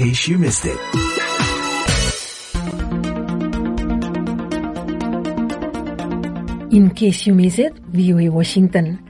case you missed it. In case you missed it, VOA Washington.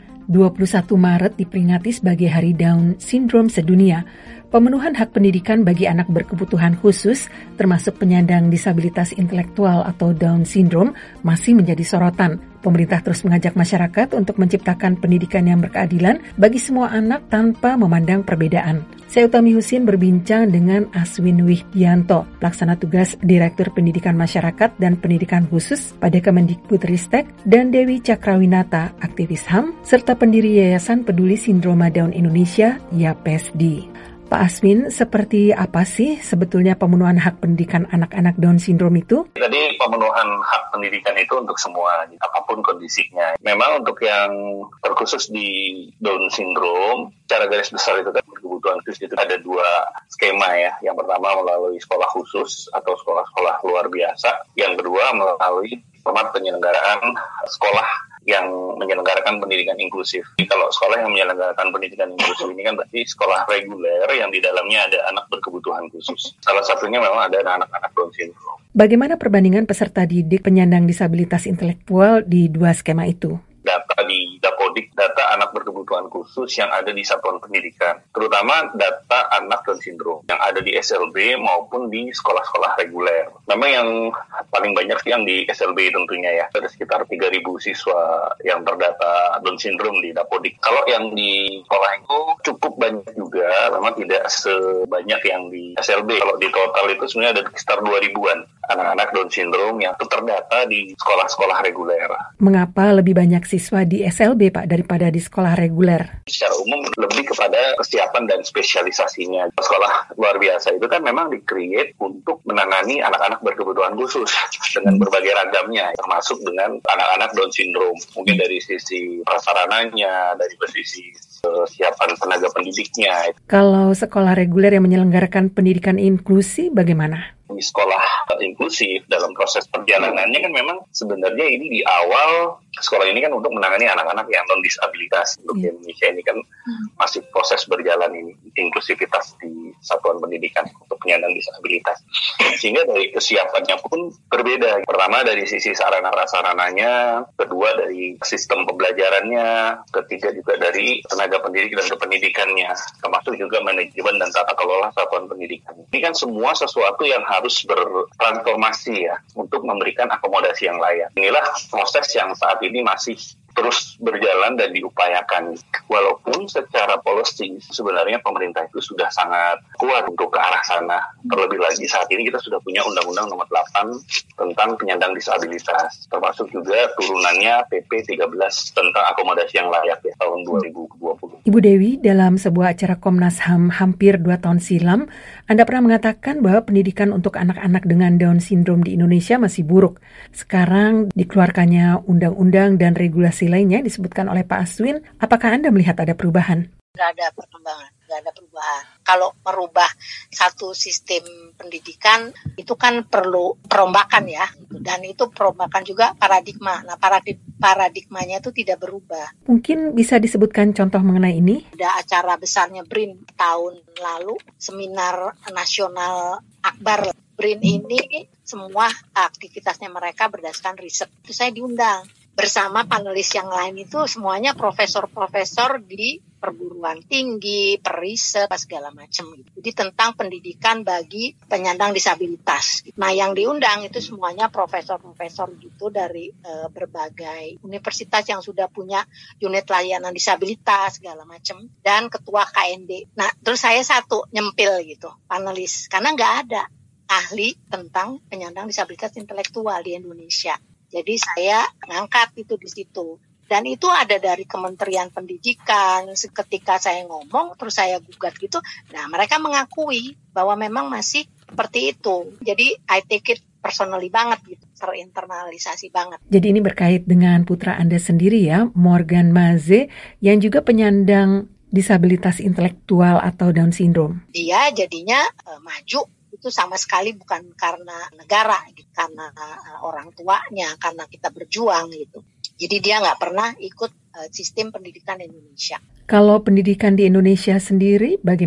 21 Maret diperingati sebagai Hari Down Syndrome sedunia. Pemenuhan hak pendidikan bagi anak berkebutuhan khusus, termasuk penyandang disabilitas intelektual atau Down Syndrome, masih menjadi sorotan. Pemerintah terus mengajak masyarakat untuk menciptakan pendidikan yang berkeadilan bagi semua anak tanpa memandang perbedaan. Saya Utami Husin berbincang dengan Aswin Wihdianto, pelaksana tugas Direktur Pendidikan Masyarakat dan Pendidikan Khusus pada Kemendikbudristek, dan Dewi Cakrawinata, aktivis HAM, serta pendiri Yayasan Peduli Sindroma Down Indonesia, YAPESD. Pak Aswin, seperti apa sih sebetulnya pemenuhan hak pendidikan anak-anak Down Syndrome itu? Jadi pemenuhan hak pendidikan itu untuk semua, apapun kondisinya. Memang untuk yang terkhusus di Down Syndrome, secara garis besar itu kan kebutuhan khusus itu ada dua skema ya. Yang pertama melalui sekolah khusus atau sekolah-sekolah luar biasa. Yang kedua melalui format penyelenggaraan sekolah yang menyelenggarakan pendidikan inklusif. Jadi kalau sekolah yang menyelenggarakan pendidikan inklusif ini kan berarti sekolah reguler yang di dalamnya ada anak berkebutuhan khusus. Salah satunya memang ada anak-anak Down syndrome. Bagaimana perbandingan peserta didik penyandang disabilitas intelektual di dua skema itu? Data di Dapodik, data anak berkebutuhan khusus yang ada di satuan pendidikan, terutama data anak Down syndrome yang ada di SLB maupun di sekolah-sekolah reguler. Memang yang paling banyak yang di SLB tentunya ya, ada sekitar 3.000 siswa yang terdata Down syndrome di Dapodik. Kalau yang di sekolah itu cukup banyak juga, memang tidak sebanyak yang di SLB. Kalau di total itu sebenarnya ada sekitar 2.000-an anak-anak Down syndrome yang terdata di sekolah-sekolah reguler. Mengapa lebih banyak siswa di SLB, Pak, daripada di sekolah reguler? Secara umum lebih kepada kesiapan dan spesialisasinya. Sekolah luar biasa itu kan memang di-create untuk menangani anak-anak berkebutuhan khusus dengan berbagai ragamnya, termasuk dengan anak-anak Down syndrome. Mungkin dari sisi prasarananya, dari sisi kesiapan tenaga pendidiknya. Kalau sekolah reguler yang menyelenggarakan pendidikan inklusi, bagaimana? Di sekolah inklusif dalam proses perjalanannya kan memang sebenarnya ini di awal sekolah ini kan untuk menangani anak-anak yang non disabilitas. Untuk Indonesia ini kan masih proses berjalan ini inklusivitas di satuan pendidikan untuk penyandang disabilitas. Sehingga dari kesiapannya pun berbeda. Pertama dari sisi sarana prasarananya, kedua dari sistem pembelajarannya, ketiga juga dari tenaga pendidik dan kependidikannya, termasuk juga manajemen dan tata kelola satuan pendidikan. Ini kan semua sesuatu yang harus bertransformasi ya untuk memberikan akomodasi yang layak. Inilah proses yang saat ini masih terus berjalan dan diupayakan. Walaupun secara policy sebenarnya pemerintah itu sudah sangat kuat untuk ke arah sana. Terlebih lagi saat ini kita sudah punya Undang-Undang Nomor 8 tentang penyandang disabilitas. Termasuk juga turunannya PP 13 tentang akomodasi yang layak ya tahun 2020. Ibu Dewi, dalam sebuah acara Komnas HAM hampir 2 tahun silam, Anda pernah mengatakan bahwa pendidikan untuk anak-anak dengan Down syndrome di Indonesia masih buruk. Sekarang dikeluarkannya undang-undang dan regulasi lainnya disebutkan oleh Pak Aswin. Apakah Anda melihat ada perubahan? Nggak ada perkembangan, nggak ada perubahan. Kalau merubah satu sistem pendidikan itu kan perlu perombakan ya, dan itu perombakan juga paradigma. Nah, paradigmanya itu tidak berubah. Mungkin bisa disebutkan contoh mengenai ini? Ada acara besarnya BRIN tahun lalu, seminar nasional akbar. BRIN ini semua aktivitasnya mereka berdasarkan riset. Itu saya diundang. Bersama panelis yang lain itu semuanya profesor-profesor di perguruan tinggi, periset, segala macam. Jadi tentang pendidikan bagi penyandang disabilitas. Nah yang diundang itu semuanya profesor-profesor gitu dari berbagai universitas yang sudah punya unit layanan disabilitas, segala macam. Dan ketua KND. Nah terus saya satu nyempil gitu, panelis. Karena nggak ada ahli tentang penyandang disabilitas intelektual di Indonesia. Jadi saya ngangkat itu di situ. Dan itu ada dari Kementerian Pendidikan. Ketika saya ngomong, terus saya gugat gitu. Nah, mereka mengakui bahwa memang masih seperti itu. Jadi, I take it personally banget gitu. Terinternalisasi banget. Jadi ini berkait dengan putra Anda sendiri ya, Morgan Maze, yang juga penyandang disabilitas intelektual atau Down syndrome. Dia jadinya maju. Itu sama sekali bukan karena negara, gitu, karena orang tuanya, karena kita berjuang gitu. Jadi dia nggak pernah ikut sistem pendidikan Indonesia. Kalau pendidikan di Indonesia sendiri bagaimana?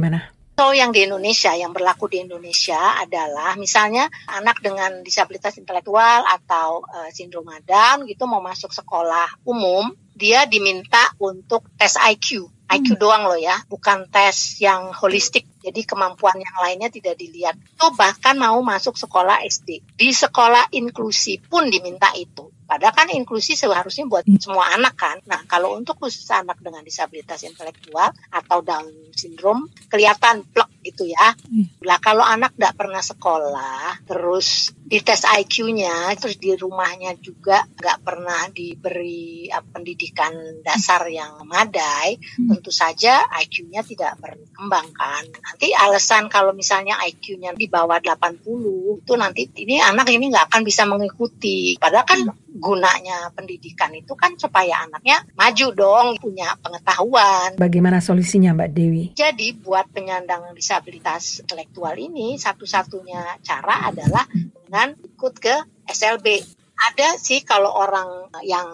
So yang di Indonesia, yang berlaku di Indonesia adalah misalnya anak dengan disabilitas intelektual atau sindrom Down gitu mau masuk sekolah umum, dia diminta untuk tes IQ. IQ doang loh ya, bukan tes yang holistik. Jadi kemampuan yang lainnya tidak dilihat. Itu bahkan mau masuk sekolah SD. Di sekolah inklusi pun diminta itu. Padahal kan inklusi seharusnya buat semua anak kan. Nah, kalau untuk khusus anak dengan disabilitas intelektual atau Down syndrome, kelihatan plek gitu ya. Lah kalau anak tidak pernah sekolah, terus dites IQ-nya, terus di rumahnya juga nggak pernah diberi pendidikan dasar yang memadai, tentu saja IQ-nya tidak berkembang kan. Nanti alasan kalau misalnya IQ-nya di bawah 80, itu nanti ini anak ini nggak akan bisa mengikuti. Padahal kan gunanya pendidikan itu kan supaya anaknya maju dong, punya pengetahuan. Bagaimana solusinya Mbak Dewi? Jadi buat penyandang disabilitas intelektual ini satu-satunya cara adalah dengan ikut ke SLB. Ada sih kalau orang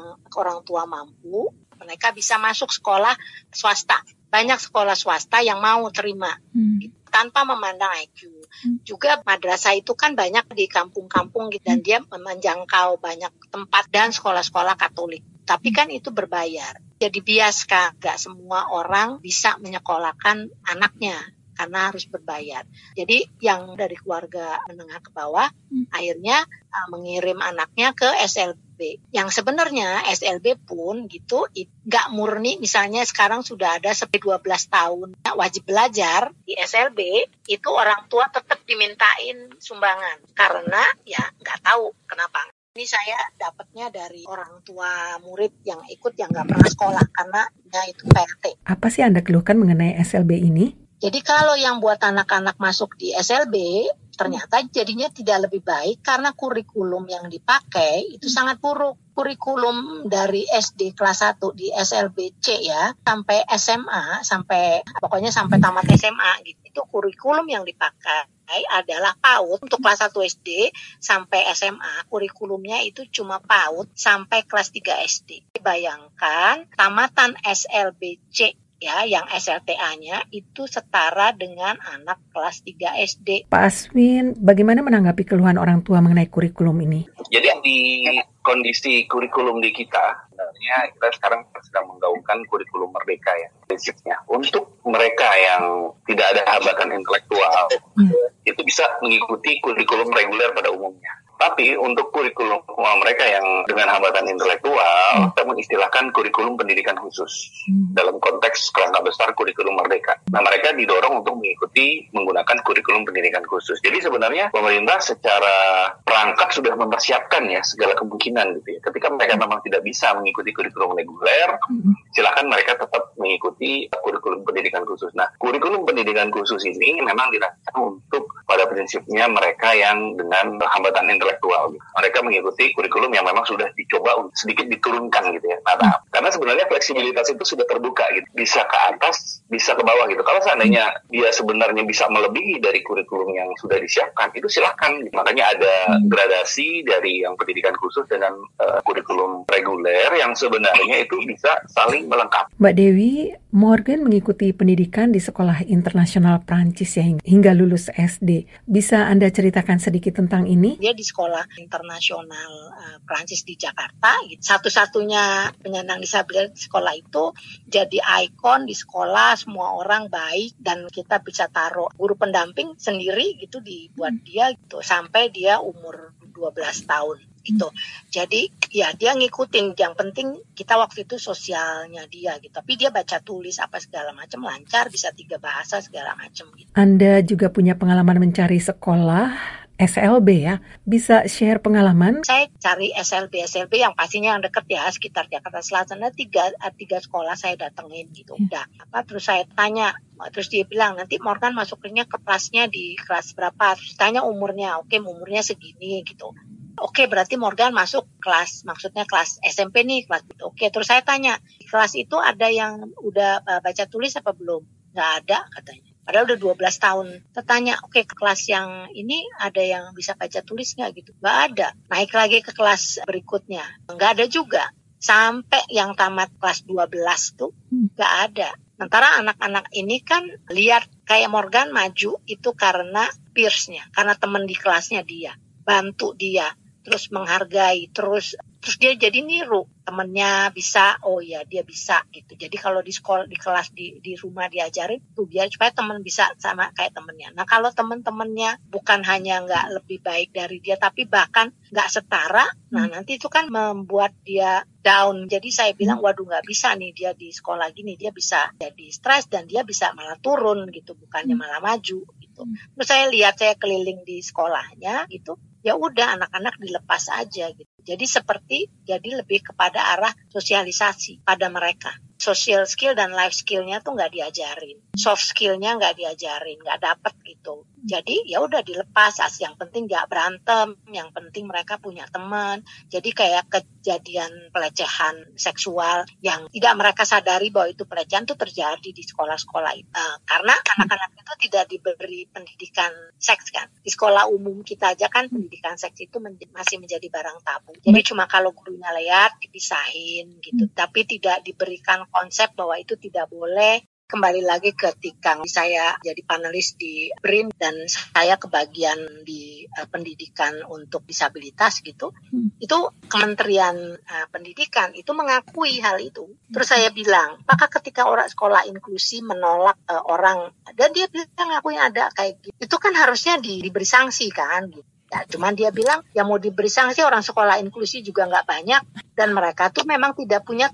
tua mampu, mereka bisa masuk sekolah swasta. Banyak sekolah swasta yang mau terima tanpa memandang IQ. Juga madrasah itu kan banyak di kampung-kampung gitu, dan dia menjangkau banyak tempat dan sekolah-sekolah Katolik. Tapi kan itu berbayar. Jadi biaskan gak semua orang bisa menyekolahkan anaknya karena harus berbayar. Jadi yang dari keluarga menengah ke bawah akhirnya mengirim anaknya ke SLB. Yang sebenarnya SLB pun gitu nggak murni, misalnya sekarang sudah ada sampai 12 tahun wajib belajar di SLB, itu orang tua tetap dimintain sumbangan karena ya nggak tahu kenapa. Ini saya dapatnya dari orang tua murid yang ikut yang nggak pernah sekolah karena itu PRT. Apa sih Anda keluhkan mengenai SLB ini? Jadi kalau yang buat anak-anak masuk di SLB, ternyata jadinya tidak lebih baik karena kurikulum yang dipakai itu sangat buruk. Kurikulum dari SD kelas 1 di SLB C ya, sampai SMA, pokoknya sampai tamat SMA gitu. Itu kurikulum yang dipakai adalah PAUD untuk kelas 1 SD sampai SMA. Kurikulumnya itu cuma PAUD sampai kelas 3 SD. Bayangkan tamatan SLB C ya, yang SLTA-nya itu setara dengan anak kelas 3 SD. Pak Aswin, bagaimana menanggapi keluhan orang tua mengenai kurikulum ini? Jadi di kondisi kurikulum di kita, sebenarnya kita sekarang sedang menggaungkan kurikulum merdeka ya, prinsipnya. Untuk mereka yang tidak ada hambatan intelektual, itu bisa mengikuti kurikulum reguler pada umumnya. Tapi untuk kurikulum mereka yang dengan hambatan intelektual, kita mengistilahkan kurikulum pendidikan khusus dalam konteks kerangka besar kurikulum merdeka. Nah, mereka didorong untuk menggunakan kurikulum pendidikan khusus. Jadi sebenarnya pemerintah secara perangkat sudah mempersiapkan ya segala kemungkinan gitu ya. Ketika mereka memang tidak bisa mengikuti kurikulum reguler, silakan mereka tetap mengikuti kurikulum pendidikan khusus. Nah, kurikulum pendidikan khusus ini memang dirancang untuk pada prinsipnya mereka yang dengan hambatan intelektual. Mereka mengikuti kurikulum yang memang sudah dicoba sedikit diturunkan gitu ya. Nah, karena sebenarnya fleksibilitas itu sudah terbuka gitu. Bisa ke atas, bisa ke bawah gitu. Kalau seandainya dia sebenarnya bisa melebihi dari kurikulum yang sudah disiapkan, itu silakan. Makanya ada gradasi dari yang pendidikan khusus dengan kurikulum reguler yang sebenarnya itu bisa saling melengkapi. Mbak Dewi, Morgan mengikuti pendidikan di sekolah internasional Prancis ya hingga lulus SD. Bisa Anda ceritakan sedikit tentang ini? Dia di sekolah internasional Prancis di Jakarta. Gitu. Satu-satunya penyandang disabilitas di sekolah itu jadi ikon di sekolah, semua orang baik dan kita bisa taruh guru pendamping sendiri gitu dibuat dia gitu sampai dia umur 12 tahun. Itu. Jadi ya dia ngikutin, yang penting kita waktu itu sosialnya dia gitu. Tapi dia baca tulis apa segala macam lancar, bisa 3 bahasa segala macam gitu. Anda juga punya pengalaman mencari sekolah SLB ya, bisa share pengalaman? Saya cari SLB yang pastinya yang dekat ya, sekitar Jakarta Selatan. Ada tiga sekolah saya datengin gitu. Udah, terus saya tanya, terus dia bilang nanti Morgan masukinnya ke kelasnya di kelas berapa? Terus tanya umurnya, oke umurnya segini gitu. Oke, berarti Morgan masuk kelas, maksudnya kelas SMP nih, kelas itu. Oke, terus saya tanya, di kelas itu ada yang udah baca tulis apa belum? Nggak ada katanya. Padahal udah 12 tahun. Tertanya, oke, ke kelas yang ini ada yang bisa baca tulis nggak gitu? Nggak ada. Naik lagi ke kelas berikutnya. Nggak ada juga. Sampai yang tamat kelas 12 tuh nggak ada. Sementara anak-anak ini kan lihat Kayak Morgan maju itu karena peers-nya, karena teman di kelasnya dia, bantu dia, terus menghargai, terus dia jadi niru temennya bisa, oh ya dia bisa gitu. Jadi kalau di sekolah, di kelas, di rumah diajarin tuh biar supaya temen bisa sama kayak temennya. Nah kalau temen-temennya bukan hanya nggak lebih baik dari dia, tapi bahkan nggak setara, nah nanti itu kan membuat dia down. Jadi saya bilang, waduh nggak bisa nih dia di sekolah gini, dia bisa jadi stres dan dia bisa malah turun gitu, bukannya malah maju gitu. Terus saya lihat, saya keliling di sekolahnya gitu, ya udah anak-anak dilepas aja gitu. Jadi lebih kepada arah sosialisasi pada mereka. Social skill dan life skill-nya tuh nggak diajarin. Soft skill-nya nggak diajarin, nggak dapet gitu. Jadi ya udah dilepas, yang penting nggak berantem, yang penting mereka punya teman. Jadi kayak kejadian pelecehan seksual yang tidak mereka sadari bahwa itu pelecehan tuh terjadi di sekolah-sekolah itu. Karena anak-anak itu tidak diberi pendidikan seks kan. Di sekolah umum kita aja kan pendidikan seks itu masih menjadi barang tabu. Jadi cuma kalau gurunya lihat dipisahin gitu, tapi tidak diberikan konsep bahwa itu tidak boleh. Kembali lagi ketika saya jadi panelis di BRIN dan saya kebagian di pendidikan untuk disabilitas gitu, itu Kementerian Pendidikan itu mengakui hal itu. Terus saya bilang, maka ketika orang sekolah inklusi menolak orang, dan dia bilang ngakui ada kayak gitu, itu kan harusnya diberi sanksi kan gitu. Ya, cuman dia bilang, ya mau diberi sanksi, orang sekolah inklusi juga nggak banyak, dan mereka tuh memang tidak punya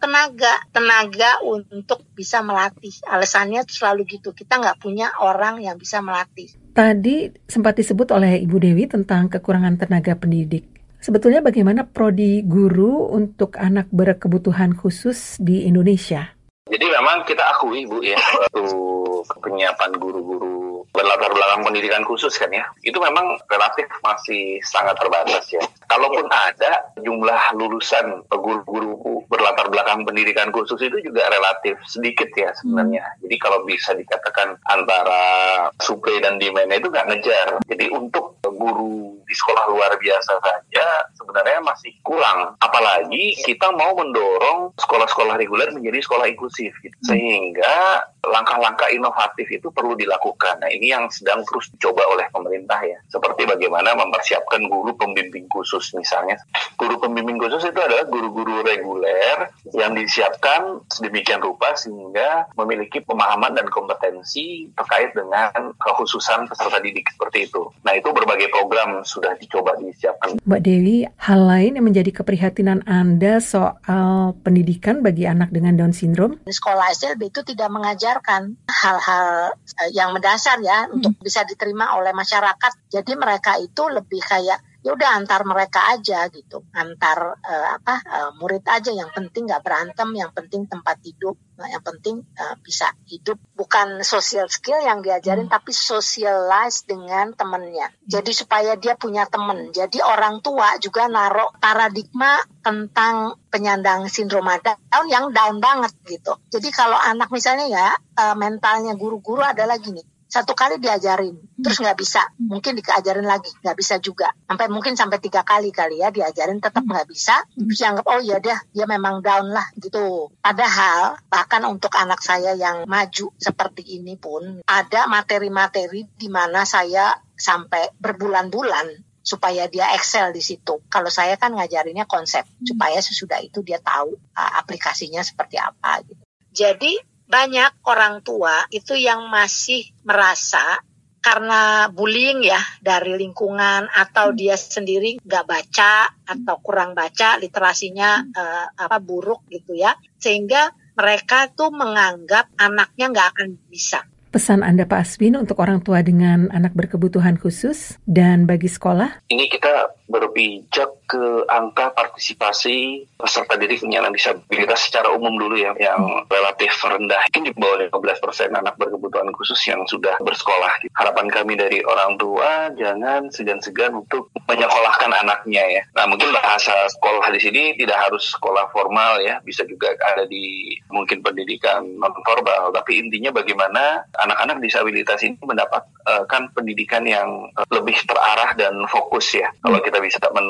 tenaga untuk bisa melatih. Alasannya tuh selalu gitu, kita nggak punya orang yang bisa melatih. Tadi sempat disebut oleh Ibu Dewi tentang kekurangan tenaga pendidik. Sebetulnya bagaimana prodi guru untuk anak berkebutuhan khusus di Indonesia? Jadi memang kita akui Bu ya, waktu penyiapan guru-guru berlatar belakang pendidikan khusus kan ya, itu memang relatif masih sangat terbatas ya. Kalaupun ada, jumlah lulusan guru-guru berlatar belakang pendidikan khusus itu juga relatif sedikit ya sebenarnya. Jadi kalau bisa dikatakan antara supply dan demand itu nggak ngejar. Jadi untuk guru di sekolah luar biasa saja sebenarnya masih kurang. Apalagi kita mau mendorong sekolah-sekolah reguler menjadi sekolah inklusif gitu. Sehingga langkah-langkah inovatif itu perlu dilakukan. Nah ini yang sedang terus dicoba oleh pemerintah ya. Seperti bagaimana mempersiapkan guru pembimbing khusus misalnya. Guru pembimbing khusus itu adalah guru-guru reguler yang disiapkan sedemikian rupa sehingga memiliki pemahaman dan kompetensi terkait dengan kekhususan peserta didik seperti itu. Nah itu berbagai program sudah dicoba disiapkan. Mbak Dewi, hal lain yang menjadi keprihatinan Anda soal pendidikan bagi anak dengan Down syndrome? Di sekolah SLB itu tidak mengajarkan hal-hal yang mendasar ya untuk bisa diterima oleh masyarakat. Jadi mereka itu lebih kayak ya udah antar mereka aja gitu, antar murid aja, yang penting nggak berantem, yang penting tempat hidup, yang penting bisa hidup. Bukan social skill yang diajarin, tapi socialize dengan temennya. Jadi supaya dia punya temen. Jadi orang tua juga naruh paradigma tentang penyandang sindrom Down yang down banget gitu. Jadi kalau anak misalnya ya mentalnya guru-guru adalah gini. Satu kali diajarin, terus nggak bisa, mungkin diajarin lagi, nggak bisa juga. Sampai 3 kali ya diajarin tetap nggak bisa, terus dianggap oh ya dia memang down lah gitu. Padahal bahkan untuk anak saya yang maju seperti ini pun ada materi-materi di mana saya sampai berbulan-bulan supaya dia excel di situ. Kalau saya kan ngajarinnya konsep, supaya sesudah itu dia tahu aplikasinya seperti apa gitu. Jadi banyak orang tua itu yang masih merasa karena bullying ya dari lingkungan atau dia sendiri nggak baca atau kurang baca, literasinya buruk gitu ya, sehingga mereka tuh menganggap anaknya nggak akan bisa. Pesan Anda Pak Aswin untuk orang tua dengan anak berkebutuhan khusus dan bagi sekolah? Ini kita berpijak ke angka partisipasi peserta didik penyandang disabilitas secara umum dulu ya, yang relatif rendah. Mungkin di bawah 15% anak berkebutuhan khusus yang sudah bersekolah. Harapan kami dari orang tua, jangan segan-segan untuk menyekolahkan anaknya ya. Nah mungkin bahasa sekolah di sini tidak harus sekolah formal ya, bisa juga ada di mungkin pendidikan non-formal. Tapi intinya bagaimana anak-anak disabilitas ini mendapatkan pendidikan yang lebih terarah dan fokus ya. Kalau kita bisa menemukan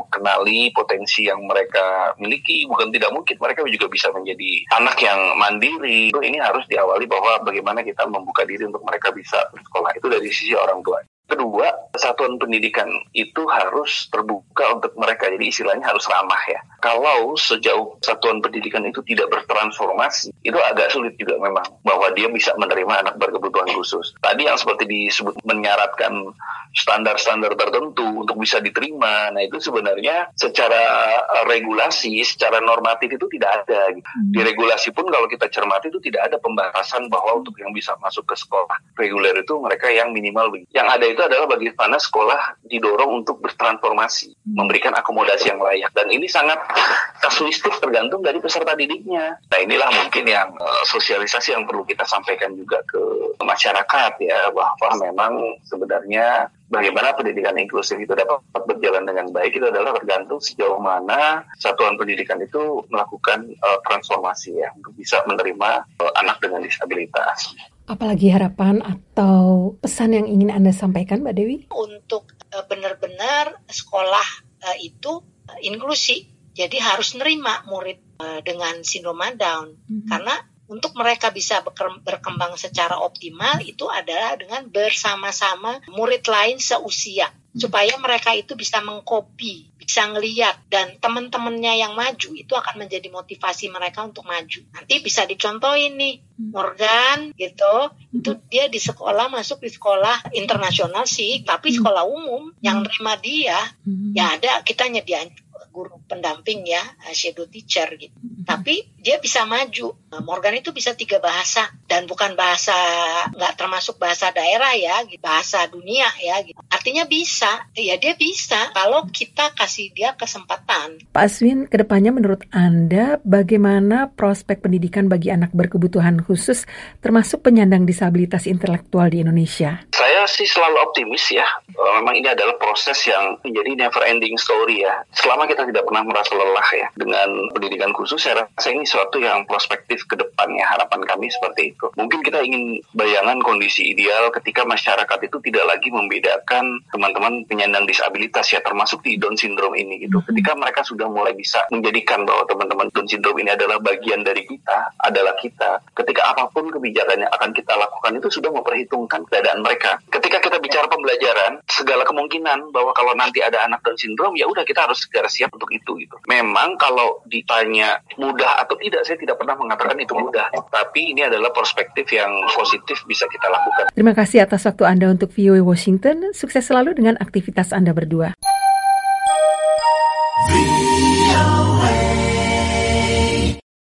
kenali potensi yang mereka miliki. Bukan tidak mungkin mereka juga bisa menjadi anak yang mandiri. Ini harus diawali bahwa bagaimana kita membuka diri untuk mereka bisa bersekolah. Itu dari sisi orang tua. Kedua, satuan pendidikan itu harus terbuka untuk mereka. Jadi istilahnya harus ramah ya. Kalau sejauh satuan pendidikan itu tidak bertransformasi, itu agak sulit juga memang bahwa dia bisa menerima anak berkebutuhan khusus. Tadi yang seperti disebut menyaratkan standar-standar tertentu untuk bisa diterima. Nah itu sebenarnya secara regulasi, secara normatif itu tidak ada. Di regulasi pun kalau kita cermati itu tidak ada pembahasan bahwa untuk yang bisa masuk ke sekolah reguler itu mereka yang minimal. Yang ada itu adalah bagaimana sekolah didorong untuk bertransformasi, memberikan akomodasi yang layak. Dan ini sangat kasuistik tergantung dari peserta didiknya. Nah inilah mungkin yang sosialisasi yang perlu kita sampaikan juga ke masyarakat ya, bahwa memang sebenarnya bagaimana pendidikan inklusif itu dapat berjalan dengan baik itu adalah tergantung sejauh mana satuan pendidikan itu melakukan transformasi ya untuk bisa menerima anak dengan disabilitas. Apalagi harapan atau pesan yang ingin Anda sampaikan, Mbak Dewi? Untuk benar-benar sekolah itu inklusi. Jadi harus nerima murid dengan sindrom Down. Karena untuk mereka bisa berkembang secara optimal itu adalah dengan bersama-sama murid lain seusia. Supaya mereka itu bisa mengkopi, bisa ngeliat, dan teman-temannya yang maju itu akan menjadi motivasi mereka untuk maju. Nanti bisa dicontohin nih, Morgan gitu, itu dia di sekolah, masuk di sekolah internasional sih, tapi sekolah umum yang nerima dia, ya ada, kita nyediain guru pendamping ya, shadow teacher gitu. Tapi dia bisa maju. Morgan itu bisa 3 bahasa dan bukan bahasa, nggak termasuk bahasa daerah ya, bahasa dunia ya. Gitu. Artinya bisa, ya dia bisa kalau kita kasih dia kesempatan. Pak Aswin, kedepannya menurut Anda bagaimana prospek pendidikan bagi anak berkebutuhan khusus termasuk penyandang disabilitas intelektual di Indonesia? Saya sih selalu optimis ya. Memang ini adalah proses yang menjadi never ending story ya. Selama kita tidak pernah merasa lelah ya dengan pendidikan khusus, saya rasa ini suatu yang prospektif ke depannya. Harapan kami seperti itu. Mungkin kita ingin bayangan kondisi ideal ketika masyarakat itu tidak lagi membedakan teman-teman penyandang disabilitas ya, termasuk di Down syndrome ini gitu. Ketika mereka sudah mulai bisa menjadikan bahwa teman-teman Down syndrome ini adalah bagian dari kita, adalah kita. Ketika apapun kebijakan yang akan kita lakukan itu sudah memperhitungkan keadaan mereka. Ketika kita bicara pembelajaran, segala kemungkinan bahwa kalau nanti ada anak Down syndrome, ya udah kita harus segera siap untuk itu gitu. Memang kalau ditanya mudah atau tidak, saya tidak pernah mengatakan itu mudah. Tapi ini adalah perspektif yang positif bisa kita lakukan. Terima kasih atas waktu Anda untuk VOA Washington. Sukses selalu dengan aktivitas Anda berdua.